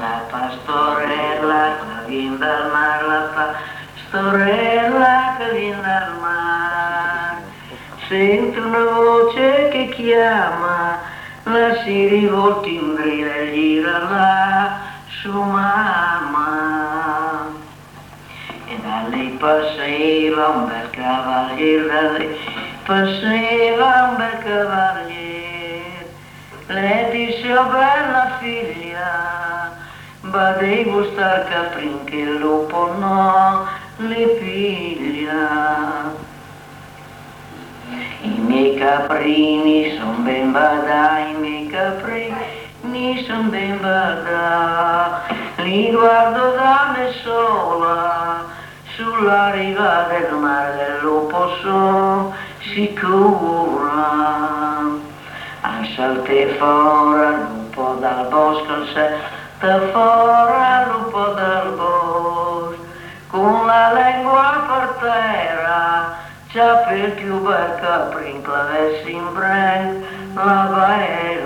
la pastorella che viene dal mare, la pastorella che viene dal mare. Sento una voce che chiama, la si rivolta in brilla e gira là su mamma. E da lì passava un bel cavaliere, da lì passava un bel cavaliere. Le disse, oh bella figlia, badevo star caprin che il lupo no le piglia. I miei caprini son ben badai, i miei caprini son ben badai, li guardo da me sola, sulla riva del mare del lupo son sicura. Salte fuori lupo dal bosco, salta fuori lupo dal bosco, con la lingua per terra, già per più bel caprin clavessi in brand la baella.